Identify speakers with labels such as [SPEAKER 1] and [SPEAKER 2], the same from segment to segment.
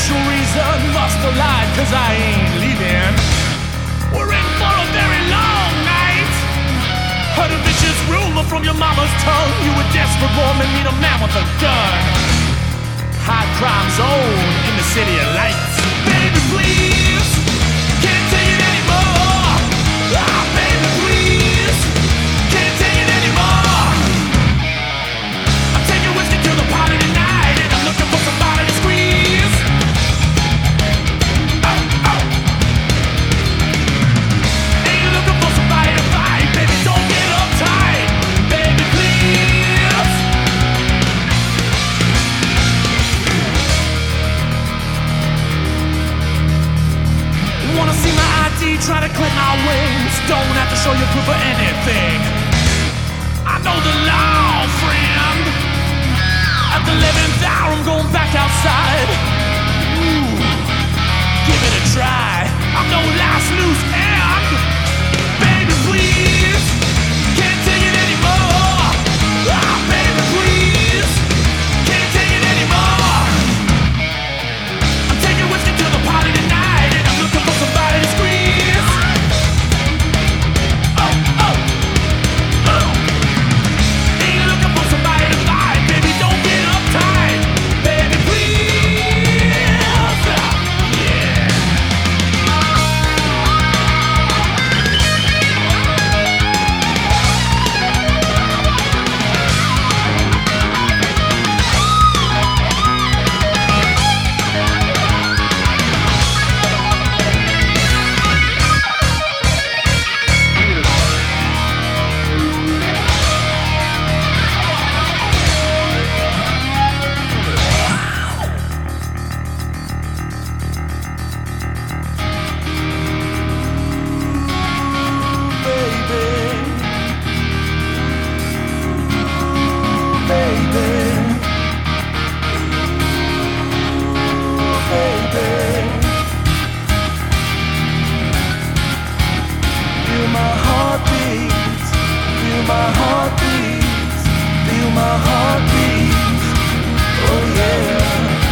[SPEAKER 1] special reason must have lied, 'cause I ain't leaving. We're in for a very long night. Heard a vicious rumor from your mama's tongue. You were desperate woman, need a man with a gun. High crime zone in the city of lights. Baby, please, can't take it anymore. Ah, baby, please, can't take it anymore. I'm taking whiskey to the party tonight, and I'm looking for somebody to squeeze. Oh, oh. Ain't you looking for somebody to fight? Baby, don't get uptight. Baby, please. Wanna see my ID, try to clip my wings. Don't have to show you proof of anything. I know the law, friend. At the 11th hour, I'm going back outside. Ooh, give it a try. I'm no last loose end. Baby, please, can't take it anymore. Ah, baby, please, can't take it anymore. I'm taking whiskey to the party tonight, and I'm looking for somebody to squeeze. Oh, oh, oh. Ain't you looking for somebody to fight? Baby, don't get uptight. Baby, please. Yeah. Feel my heartbeat, feel my heartbeat, feel my heartbeat. Oh yeah.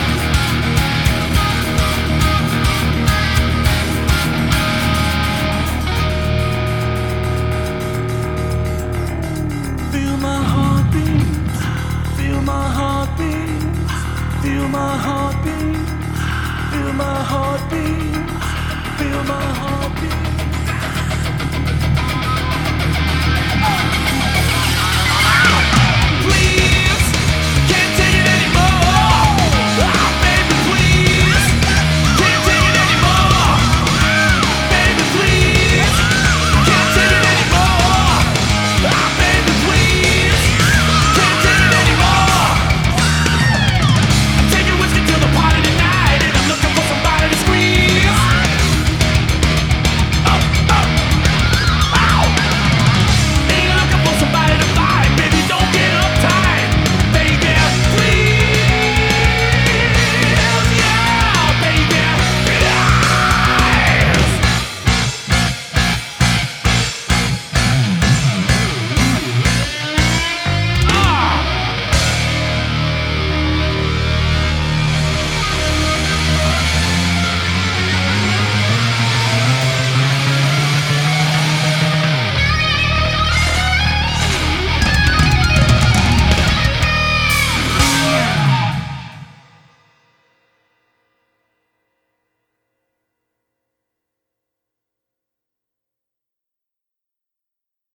[SPEAKER 1] Feel my heartbeat, feel my heartbeat, feel my heartbeat, feel my heartbeat, feel my heartbeat.